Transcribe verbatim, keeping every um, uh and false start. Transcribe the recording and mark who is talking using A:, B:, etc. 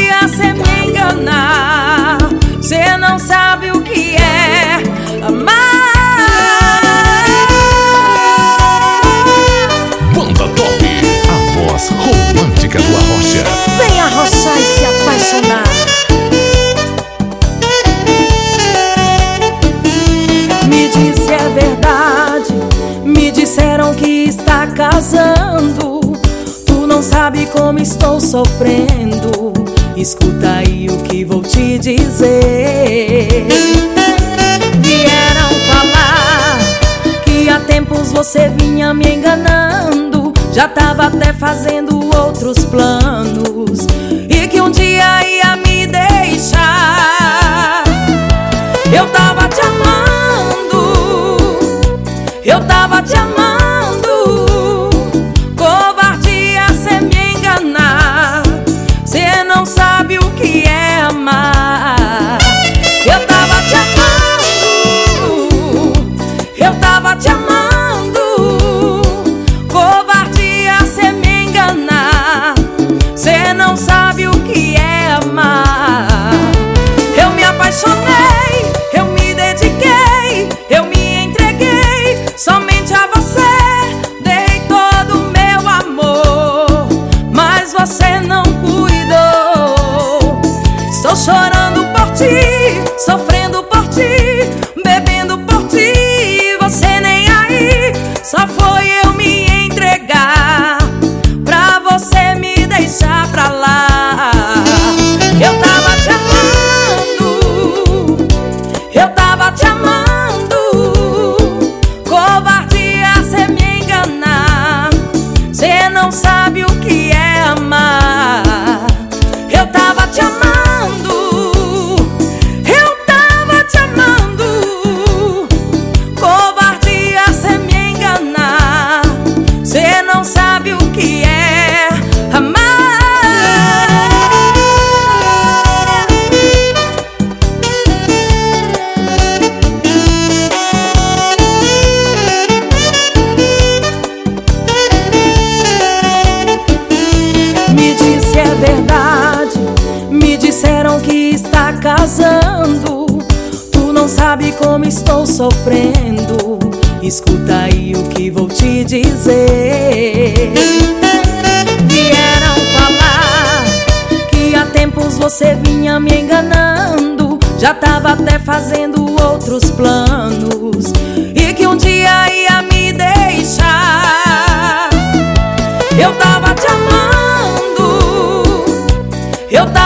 A: Covardia cê me enganar. Cê não sabe o que é amar.
B: Banda Top, a voz romântica do Arrocha.
A: Vem arrochar e se apaixonar. Me diz se é verdade. Me disseram que está casando. Tu não sabe como estou sofrendo. Escuta aí o que vou te dizer. Vieram falar que há tempos você vinha me enganando. Já tava até fazendo outros planos e que um dia ia me deixar. Eu tava te amando, eu tava te amando. Covardia cê me enganar. Cê não sabe o que é amar. Eu tava te amando, eu tava te amando. Covardia cê me enganar. Cê não sabe o que é amar. Eu me apaixonei, eu me dediquei, eu me entreguei somente a você. Dei todo o meu amor, mas você não cuidou. Estou chorando por ti, sofrendo por ti, bebendo por ti. Você nem aí, só foi eu me entregar pra você me deixar pra lá. Eu tava te amando, eu tava te amando. Covardia cê me enganar. Cê não sabe o que é amar. Eu tava te amando, eu tava te amando. Covardia cê me enganar. Cê não sabe o que é amar. Me diz se é verdade. Me disseram que está casando. Tu não sabe como estou sofrendo. Escuta aí o que vou te dizer. Vieram falar que há tempos você vinha me enganando. Já tava até fazendo outros planos e que um dia ia me deixar. Eu tava te amando, eu